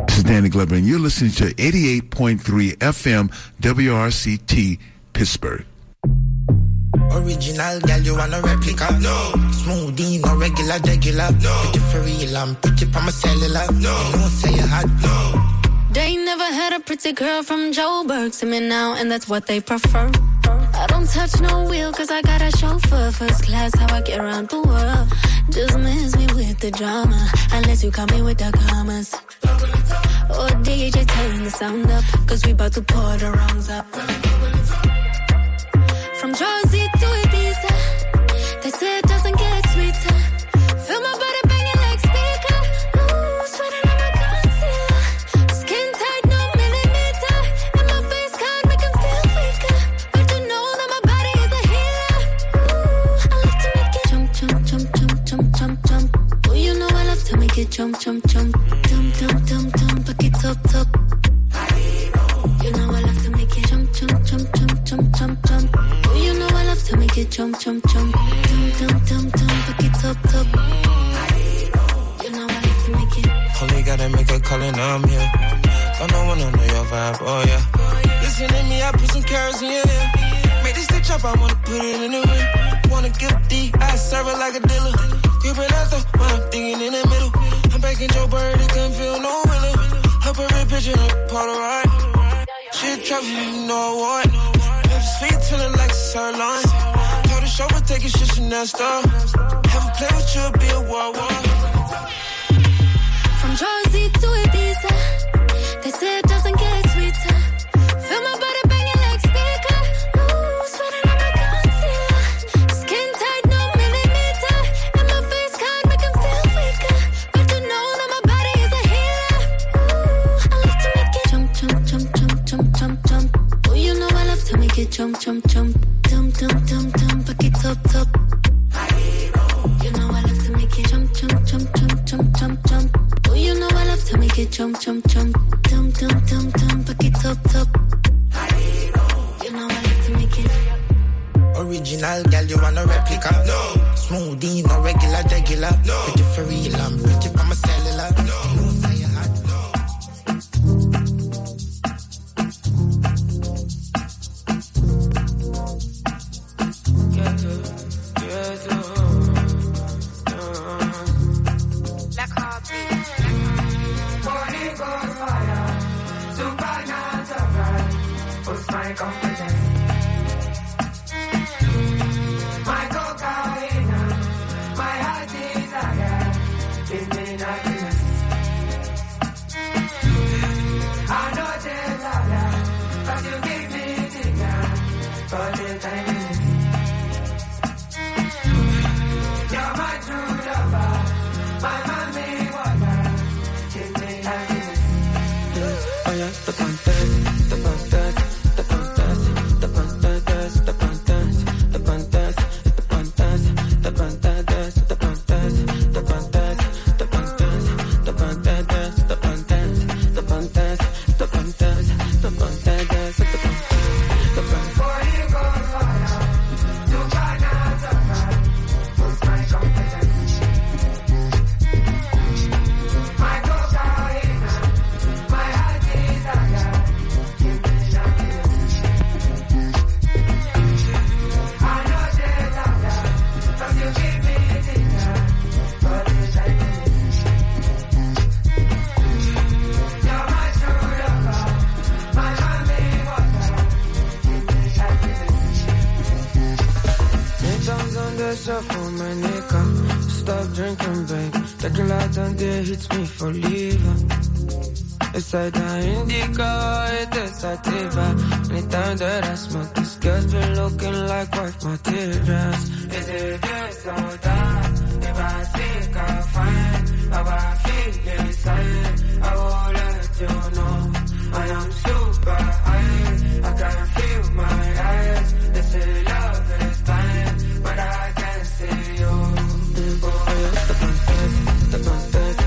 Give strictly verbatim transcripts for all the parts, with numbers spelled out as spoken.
This is Danny Glover, and you're listening to eighty-eight point three F M W R C T Pittsburgh. Original girl, you want a replica? No. Smoothie, no regular, regular. No. Pretty for real, I'm pretty for my cellular. No. You don't say you had. No. They never had a pretty girl from Joburg to me now, and that's what they prefer. I don't touch no wheel, cause I got a chauffeur. First class, how I get around the world. Just miss me with the drama, unless you come in with the commas. Or D J turn the sound up, cause we about to pour the wrongs up. From Jersey to Ibiza, they say it doesn't get sweeter. Feel my body banging like speaker. Ooh, sweating on my concealer. Skin tight, no millimeter. And my face card make them feel weaker. But you know that my body is a healer. Ooh, I love to make it jump, jump, jump, jump, jump, jump, jump. Oh, you know I love to make it jump, jump, jump. Dum, dum, dum, dum, back it up, top. You know I love to make it jump, jump, jump, jump, jump, jump, jump. You know I love to make it jump, jump, jump. Dum, dum, dum, dum, back it up, top. You know I love to make it. Only gotta make a call and I'm here. Don't know when I know your vibe, oh yeah. Listen to me, I put some carrots in your ear. Make this stitch up, I wanna put it in the ring. Wanna give D, I serve it like a dealer. Grip it out though, when I'm thinking in the middle. I'm back in Joe Bird, it couldn't feel no willow. Up a red picture, up Polaroid. Shit trophy, you know I want. Sweet feeling like sirloin. Told the chauffeur take your shit Chanel store. Have a play with you, be a war war. From Jersey to Ibiza, they say it doesn't get sweeter. Feel my body banging like speaker. Ooh, sweating on my concealer. Skin tight, no millimeter. And my face card make them feel weaker. But you know that my body is a healer. Ooh, I love to make it jump, jump, jump, jump, jump, jump, jump. Oh, you know I love to make it jump, jump, jump. Dum, dum, dum, dum, back it up, top. You know I love to make it jump, jump, jump, jump, jump, jump, jump. Oh, you know I love to make it jump, jump, jump. Dum, dum, dum, dum, back it up, top. You know I love to make it. Original girl, you want a replica? No. Smoothie, no regular, regular. No. Pretty for real, I'm pretty for my cellular. No. You don't say you had. Essa da indica, it's sativa. Anytime that I smoke, this girl's been looking like wife materials. Is it this or that? If I think I find how I feel inside, I will let you know. I am super high, I can feel my eyes. They say love is blind, but I can see you. Oh, yeah, the fantasy, the fantasy.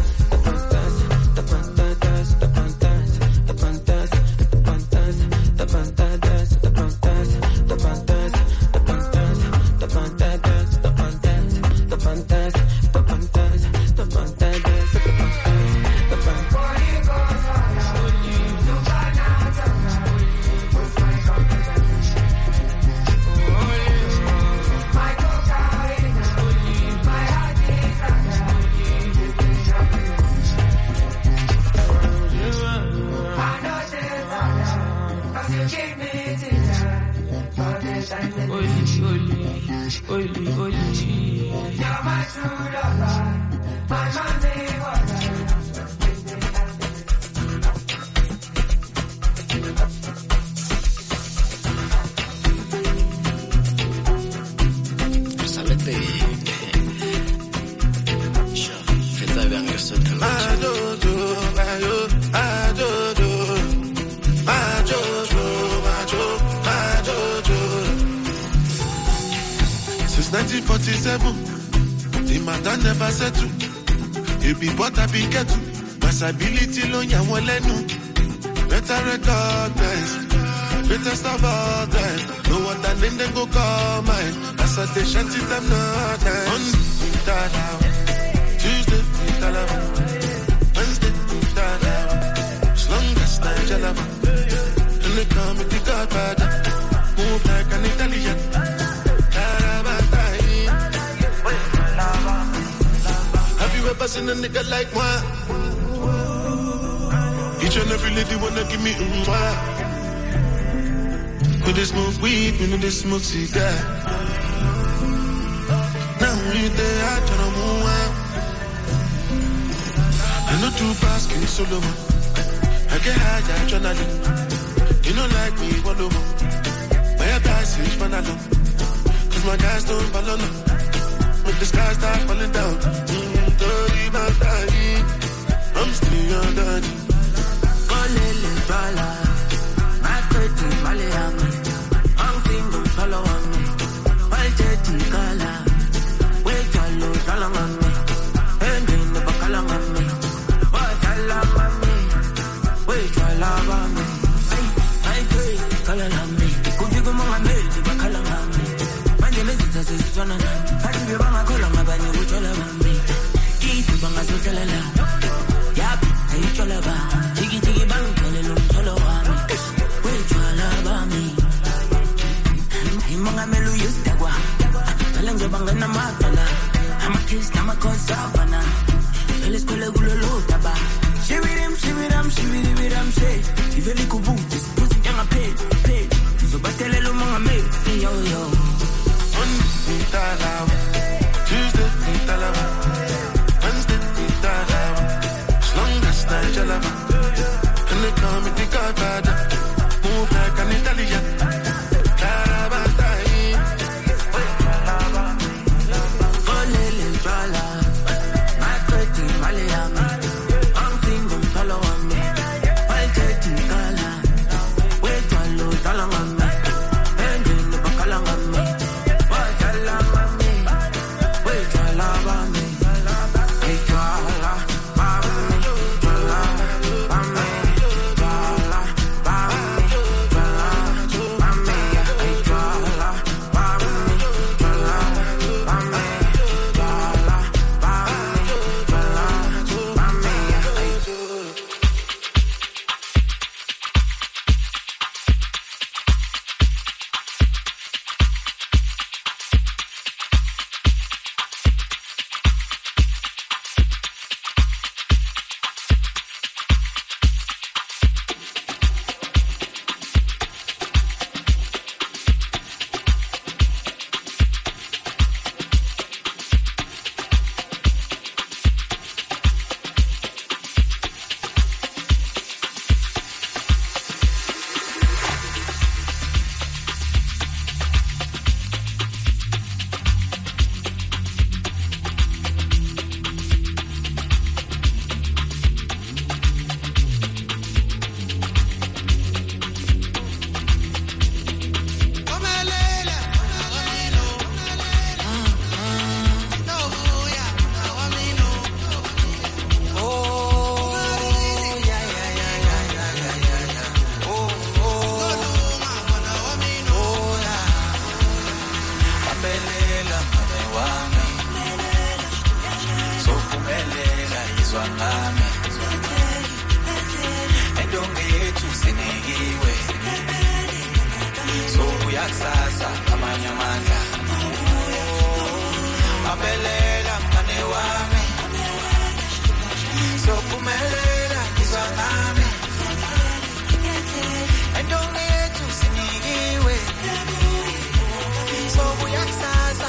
Boy, you go Orange, oily, oily. You're my true lover, my Monday water. nineteen forty-seven, the matter never settle. You be what I be get to. Masability lo nyawo lenu. Better recognize, better stop all time. No one that name them go call mine. As I they shanty them not nice. Monday, Dada. Tuesday, Dada. Wednesday, Dada. As long as I'm Jalaba. And they call me the Godfather. Move like an Italian. Ever seen a nigga like moi? Each and every lady wanna give me mm moi. When they smoke weed, when they smoke cigar. Now we there, I try to move on. I know too fast, can you solo? I get high, I try to live. You know like me, one over. My advice is fun alone. Cause my guys don't follow no. When the sky start falling down. I'm still your daddy. Olele Jala, my pretty Malayami. I'm single, follow on me. My jetty Kala, wait your low, Salam on me. And in the Bakalam on me. But I love on me. Wait your love on me. I pray, Kalam on me. Could you go on me? The Bakalam on me. My name is Zana. I give you a column about you, which all on me. Banga so telala, yap, hey cholaba, jiggy jiggy bang, telelo solo ami, wait cholaba me. Hey manga melu yustagwa, talenga banga na matala, I'm a kiss, I'm a consavana, felis kule gulolo taba. Shivirim, shiviram, shiviriviram she, iveli kubu, this pussy janga pay, pay. So batelelo manga me, yo yo. Monday talawa, Tuesday talawa. Jalaba, and they call me the Godfather. Move like an Italian. Olele Jala, my pretty Malayami. I'm single, follow on me. My jetty Kala, wait your low, Salam on me. And in the Bakalam on me. Wait your love on me. Wait your love on me. Wait your love. So we are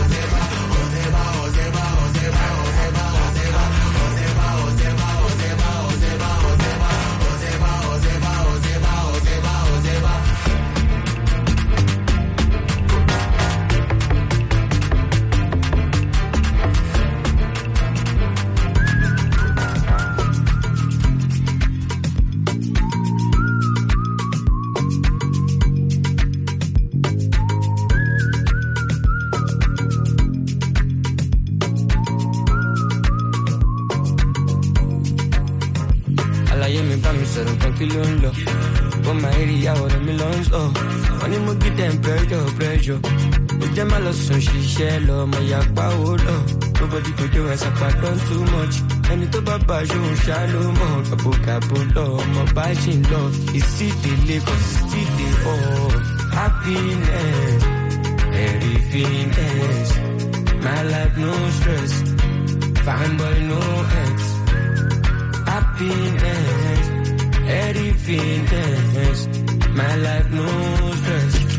on low. But my area, what I'm alone, oh. Money, mo give them pressure, pressure. With them, I lost some shit, share low. My yakpa, oh, low. Nobody could do as I done too much. And it's about Bajo, shallow, more. A book, a book, low. My bashing low. It's city, Lagos, city, oh. Happiness, everything is. My life, no stress. Fine boy, no ex. Happiness, everything is. My life, no stress.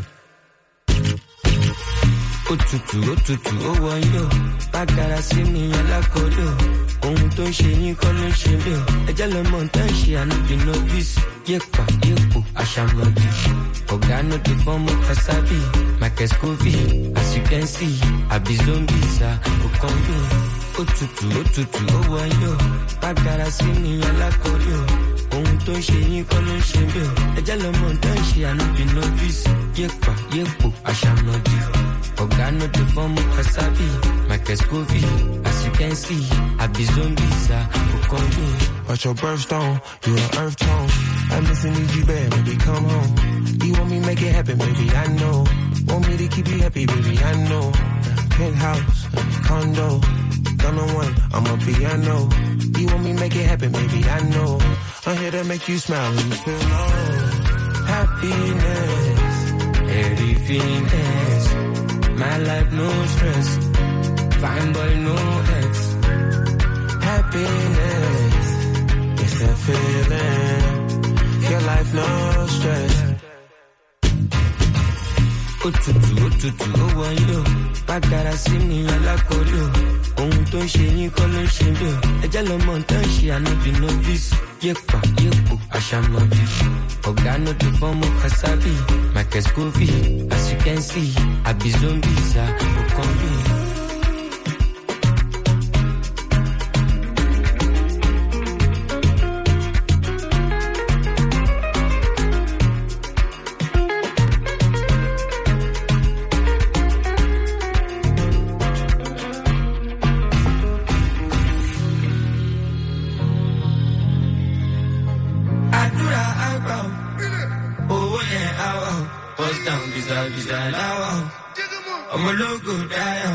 Otutu, otutu, oh, one yo. Bagara see me, I like Odo. Ohun tó ń ṣe yín kọ́ ló ń ṣe mí o. Ẹjẹ́ lọ́mọ tán ṣe ànúbì novice. Yépa, yépo, àṣàmọ̀dì. Ọ̀gá no dey form of Kasabi. Michael Scoville, as you can see. Àbí zombies, ah, Okondo. Otutu, otutu, oh, one yo. Bagara sí mi, I like Odo. Ohun tó ń ṣe yín kọ́ ló ń ṣe mí o. Ẹjẹ́ lọ́mọ tán ṣe ànúbì novice. Yépa, yépo, àṣàmọ̀dì. Ọ̀gá no dey form of Kasabi. Michael Scoville, as you can see. Àbí zombies, ah, Okondo. Watch your birthstone, you an earth tone. I'm missing you bad, baby, come home. You want me make it happen, baby, I know. Want me to keep you happy, baby, I know. Penthouse, condo, gonna one, I'm a piano. You want me make it happen, baby, I know. I'm here to make you smile when you feel low. Happiness, everything is. My life, no stress. Fine boy, no ex. Happiness, it's that feeling. Your life, no stress. Otutu, otutu, oh, one yo. Bagara see me, I like Odo. Ohun tó ń ṣe yín kọ́ ló ń ṣe mí o. Ẹjẹ́ lọ́mọ tán ṣe ànúbì novice. Yépa, yépo, àṣàmọ̀dì. Ọ̀gá no dey form of Kasabi. Michael Scoville, as you can see. Àbí zombies, ah, Okondo. I'm a logo down.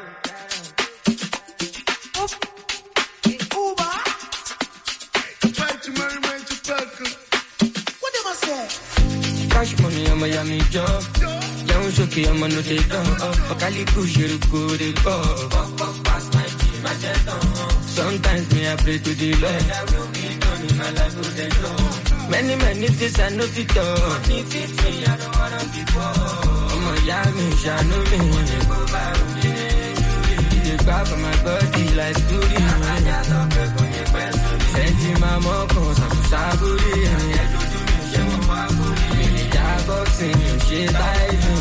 Cash money, I'm a yummy job. Young Shoki, I'm a no take off. Okali Kushiru, good go. Sometimes me, I pray to the Lord. My life will then go. Many, many things I know to do. I don't wanna be poor. I'm a yummy, shano me. They grab for my body like Scooty. Senti my moko, some saburi. Boxing, shit, I do.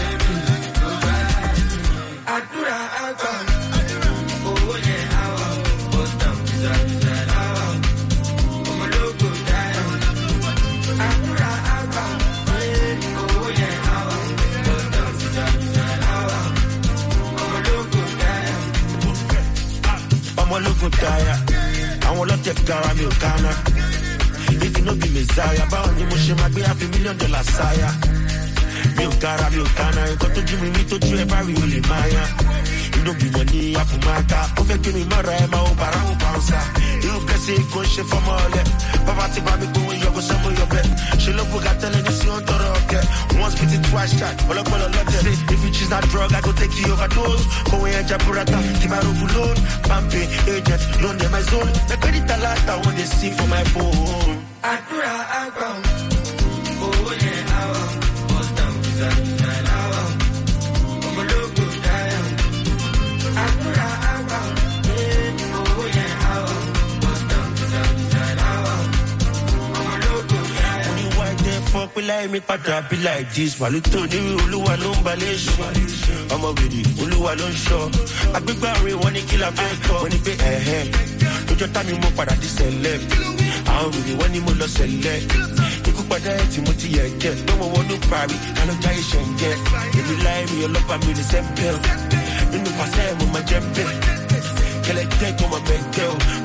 Adura, Adura. Oh, yeah, I want. Bust down, bizarre, bizarre, I want. I'm a local guy. Adura, Adura. Oh, yeah, I want. Bust down, bizarre, bizarre, I want. I'm a local guy. I'm a local guy. I want to take care of you, Ghana. If you know the Messiah, about you must have be half a million dollar sire. Milk cara, milk cana, you got to give me to do every really Maya. You know the money, I put my car, over to me, my rama, over bouncer. You can see question from all that. Papa, Tiba, go in your some of your bed. She look for got telling this on the rocket. Once bit it twice, shot, all up all of that. If you choose that drug, I go take you overdose. Go in Japurata, Tibaru Bulon, Pampi, agent, loan them my zone. The credit a lot, I want to see for my phone. Adura, Adura. Oh, yeah, I want. Bust down, bizarre, bizarre, I want. I'm a local guy. Adura, Adura. Oh, yeah, I want. Bust down, bizarre, bizarre, I want. I'm a local guy. Only why they fuck me like me, but I be like this. While you told me, Uluwa no mbalish. I'm a video, Uluwa no show. I be barry, one kill a fake. When you pay a head, you just tell me more para this celeb. I'm really one you must select. You could buy that Timothy get. No one want to parry, I don't try to get. If you lie me, you'll love me the same pill. You know, I say, I'm my jump. Can I take on my bed? Correct.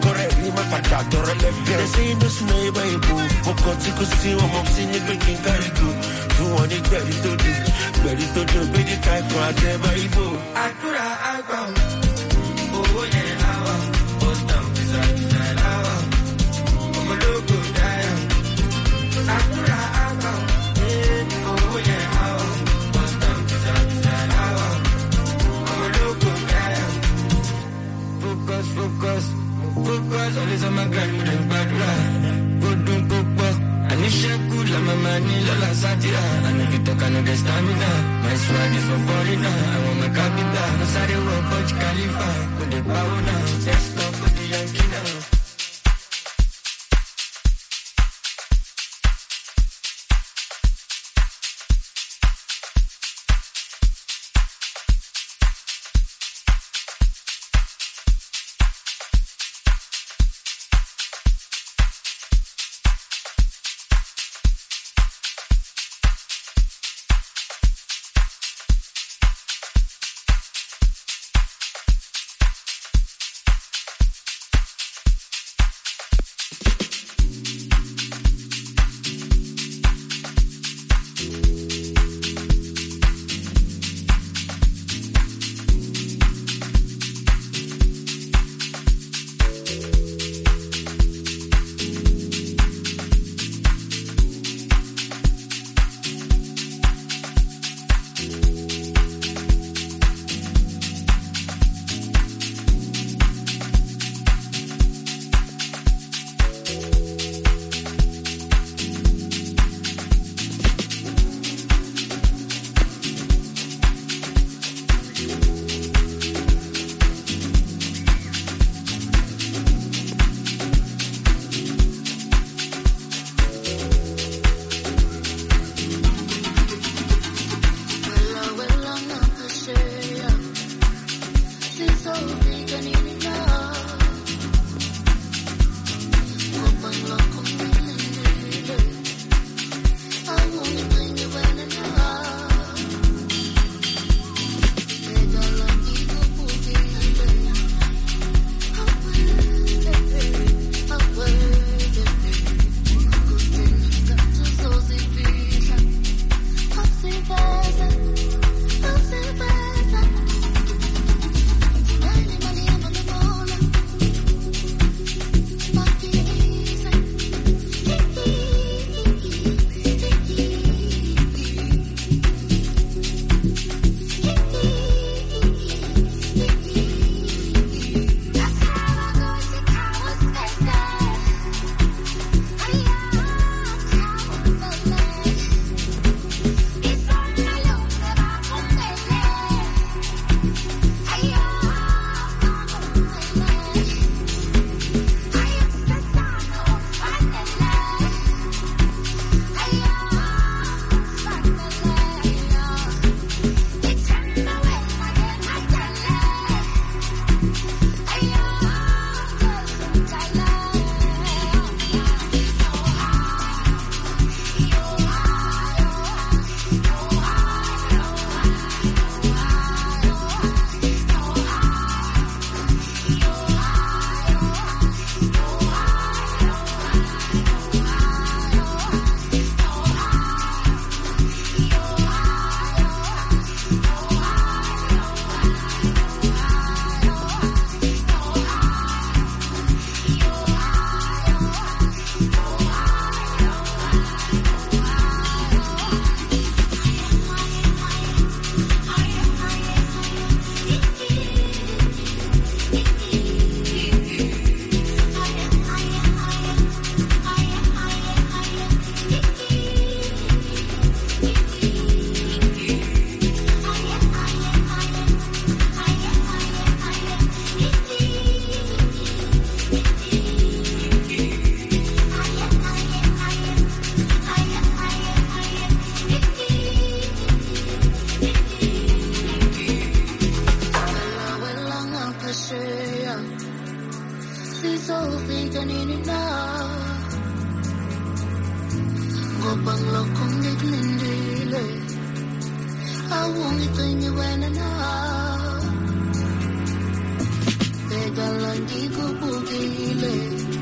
ni mapadado relevia. They say no snake by boo. Mokoti kusi wa mopsi ni peking karigo. Do want it ready to do, ready to do, ready to type for a day by boo. Akura agba. Oh yeah, awa. Post down, bizarre, bizarre, awa. Omo logo daya. Akura agba. Oh yeah, awa. Post down, bizarre, bizarre, awa. Omo logo daya. Focus, focus, focus. Always on my grind with them bad ride. Go do, go bust. I need share good like my money, la satira. And if you talk, I know the stamina. My swag is for foreigner. I want my capital. No sorry, we're Burj Khalifa. Put the power now. Let's go put the Yankee now. kudala ngikubukile.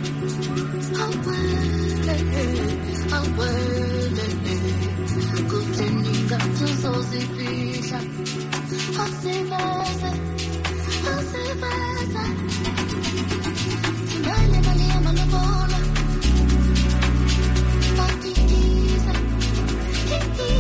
Awele, awele, kutheni ngathi uzozifihla. Awusiveze, awusiveze. Thindane imali yamalobola. Makikiza, kiki.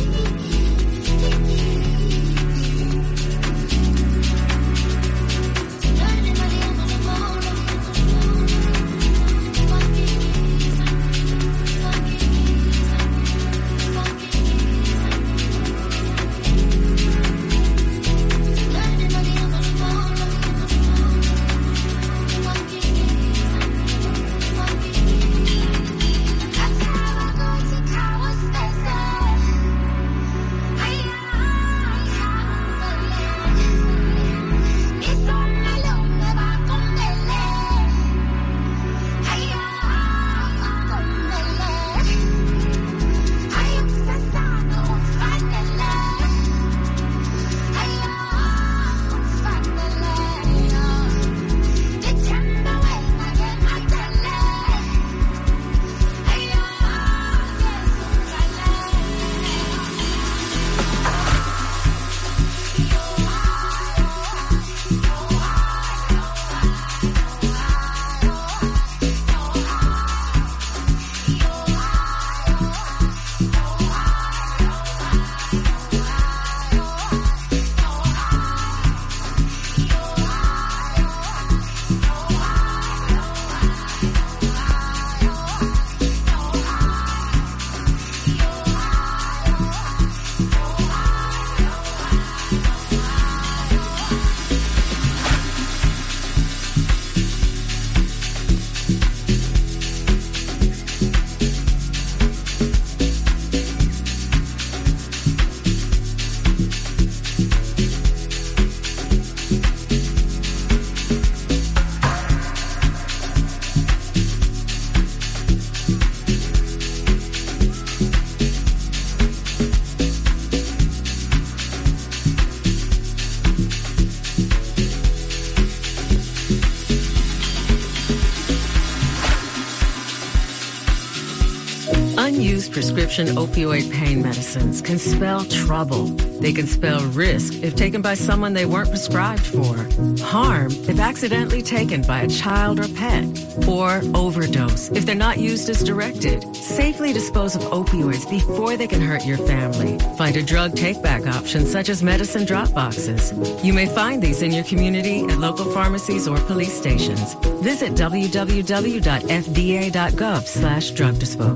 Unused prescription opioid pain medicines can spell trouble. They can spell risk if taken by someone they weren't prescribed for, harm if accidentally taken by a child or pet, or overdose if they're not used as directed. Safely dispose of opioids before they can hurt your family. Find a drug take-back option such as medicine drop boxes. You may find these in your community at local pharmacies or police stations. Visit w w w dot f d a dot gov slash drug disposal.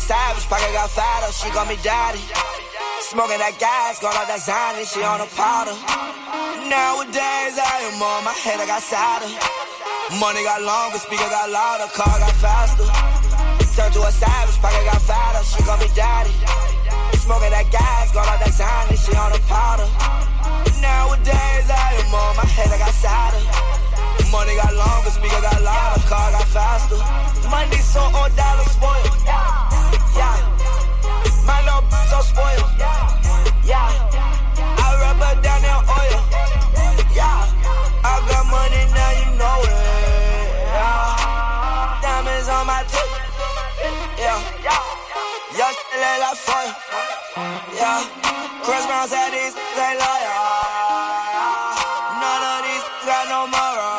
savage, pocket got fatter, she call me daddy. Smoking that gas, going out that Zany, she on a powder. Nowadays I am on my head, I got sadder. Money got longer, speaker got louder, car got faster. Turn to a savage, pocket got fatter, she call me daddy. Smoking that gas, going out that Zany, she on a powder. Nowadays I am on my head, I got sadder. Money got longer, speaker got louder, car got faster. Money so old, dollar spoiled. Yeah, my little b- so spoiled. Yeah, I rub her down in oil. Yeah, I got money now, you know it. Yeah, diamonds on my tip. Yeah, young shit look like fire. Yeah, Chris Brown said these ain't loyal. None of these got no moral.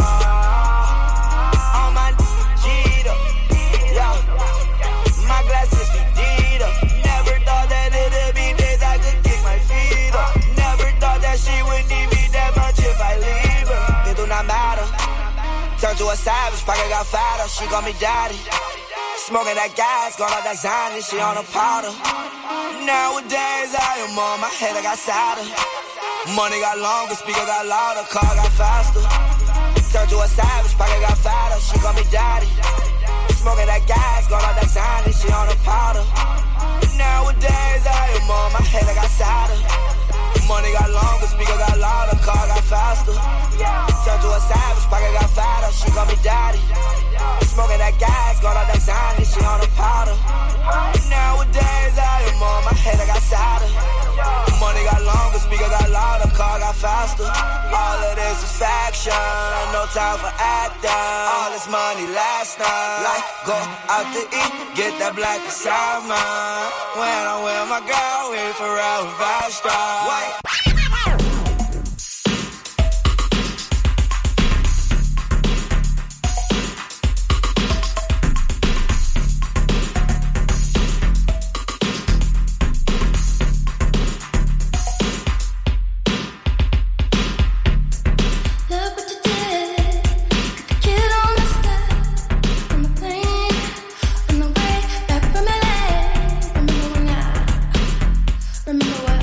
On my cheetah. Yeah, my glasses be deed up. Never thought that it'd be days I could kick my feet up. Never thought that she would need me that much if I leave her. It do not matter. Turn to a savage, pocket got fatter, she call me daddy. Smoking that gas, going out that Zany, she on a powder. Nowadays I am on my head, I got sadder. Money got longer, speaker got louder, car got faster. Turn to a savage, pocket got fatter, she call me daddy. Smoking that gas, going out that Zany, she on a powder. Nowadays I am on my head, I got sadder. Money got longer, speaker got louder, car got faster. Turn to a savage, pocket got fatter, she call me daddy. Smoking that gas, going out that Zany, she on a powder. Nowadays I am on my head, I got sadder. Money got longer, speaker got louder, car got faster. All of this is faction, no time for acting. All this money last night, like go out to eat, get that black assignment. When I'm with my girl, we forever fast drive. Remember what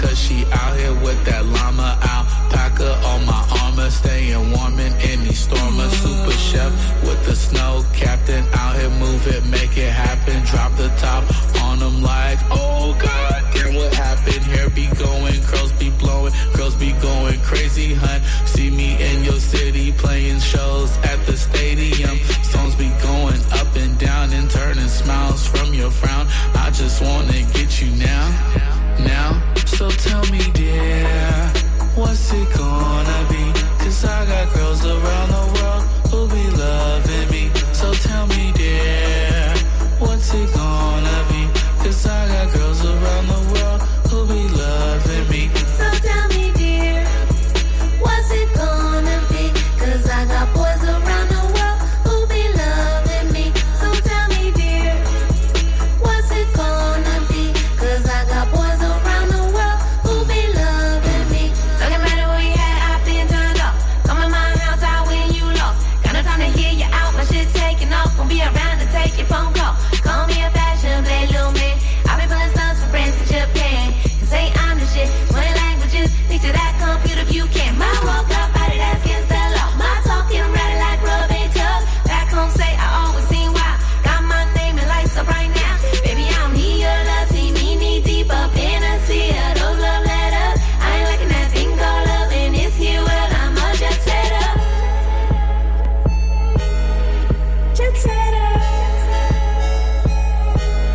cause she out here with that llama alpaca on my armor, staying warm in any storm. A super chef with the snow captain out here, move it, make it happen. Drop the top on them like, oh god, damn what happened? Hair be going, curls be blowing, girls be going crazy, hun. See me in your city playing shows at the stadium. Songs be going up and down and turning smiles from your frown. I just wanna get you now, now. So tell me, dear, what's it gonna be? Cause I got girls around the